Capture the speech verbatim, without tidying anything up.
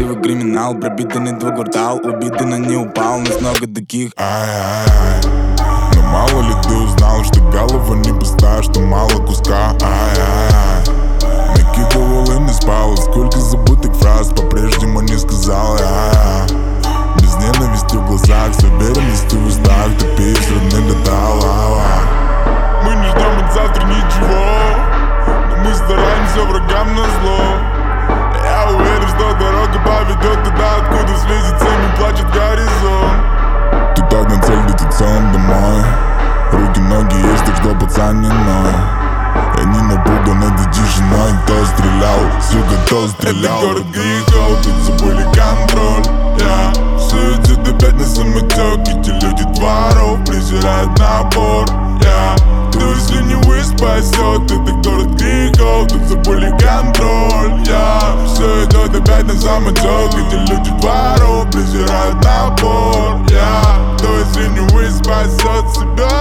живый криминал, пропитанный твой квартал. Убитый, но не упал, нас много таких. Ай-ай-ай, но мало ли ты узнал, что голова не пуста, что мало куска. Ай-ай-ай, накидывал и не спал. Сколько забытых фраз по-прежнему не сказал. Ай-ай, без ненависти в глазах, с уверенностью в устах, ты пишешь, не гадал. Ай-ай, мы не ждем от завтра ничего, но мы стараемся врагам назло. Я уверен, что дорога поведет туда, откуда светит семь и плачет горизонт. Тут одна цель, летит сон домой. Руки, ноги есть, так что пацан не ной. Они напуганы этой тишиной. Кто стрелял, сука, кто стрелял. Это город грехов, тут забыли контроль. Я в суете опять на самотек. Эти люди дворов презирают набор. Я кто если не вы спасет. Это город грехов, тут забыли контроль. Я все идет опять на самотек. Эти люди дворов презирают набор. Я кто если не вы спасет себя.